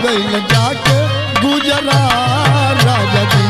गइल जाके गुजरा राजा जी।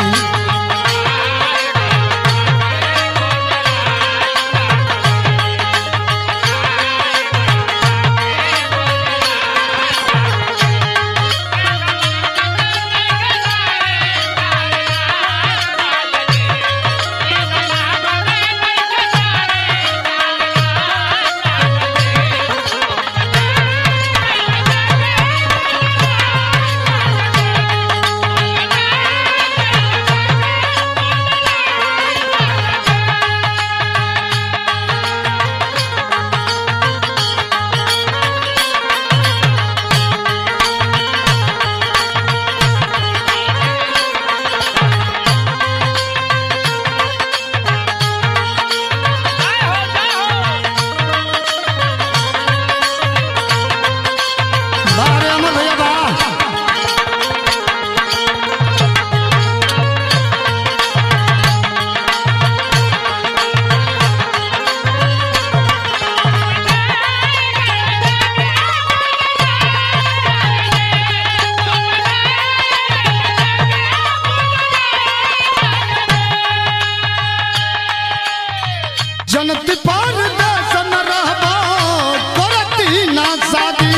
जनती पर दर्शन रहबो करती ना शादी।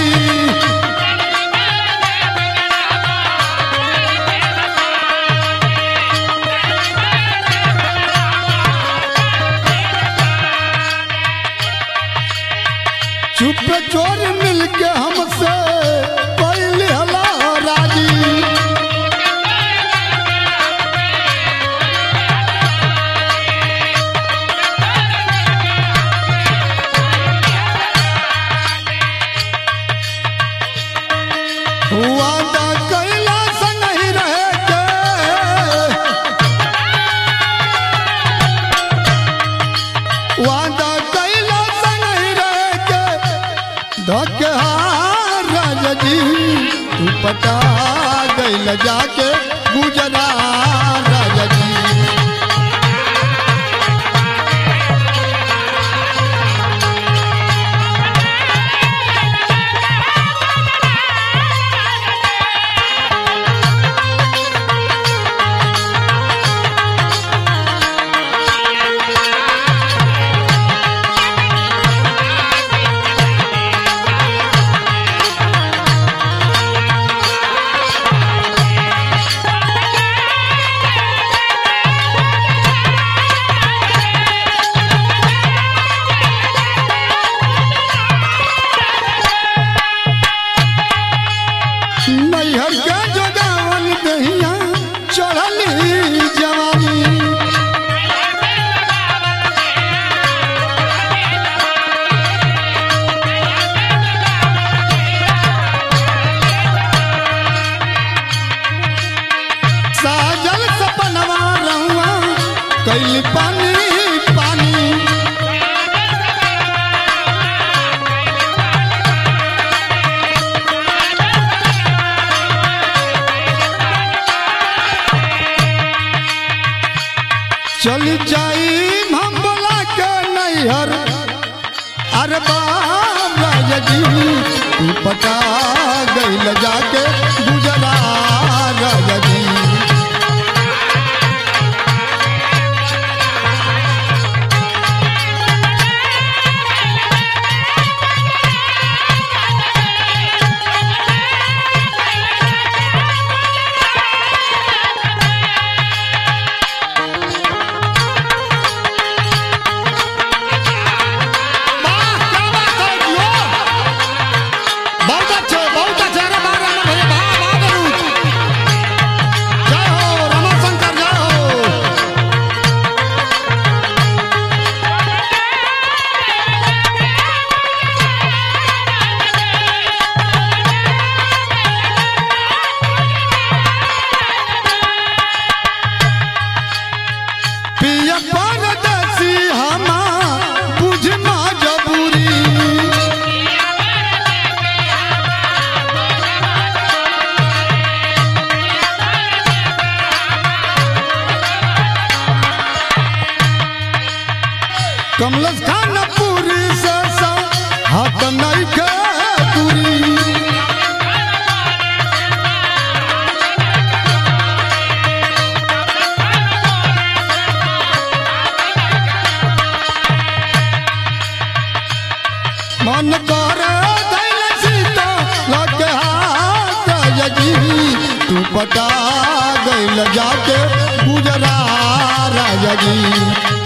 चुप चोर मिलके हमसे पहले हला राजी। वादा कैला से नहीं रहे के, वादा कैला से नहीं रहे के, धोखे राजा जी तू पता गइल जाके गुजरा राजा जी। नैहर के जोगावल दहिया चढ़ली जवानी। साजल सपनवा रहुआ कैल पानी पानी। चल जाई हम बोला के नैहर अरे राजा जी तू पता गइल जाके गुजरा राजा जी। कमलस खान पूरी से हाथ नहीं के दूरी मन कर धैल सीता लगे हाथ राजा जी तू पटा गइल जाके गुजरा राजा जी।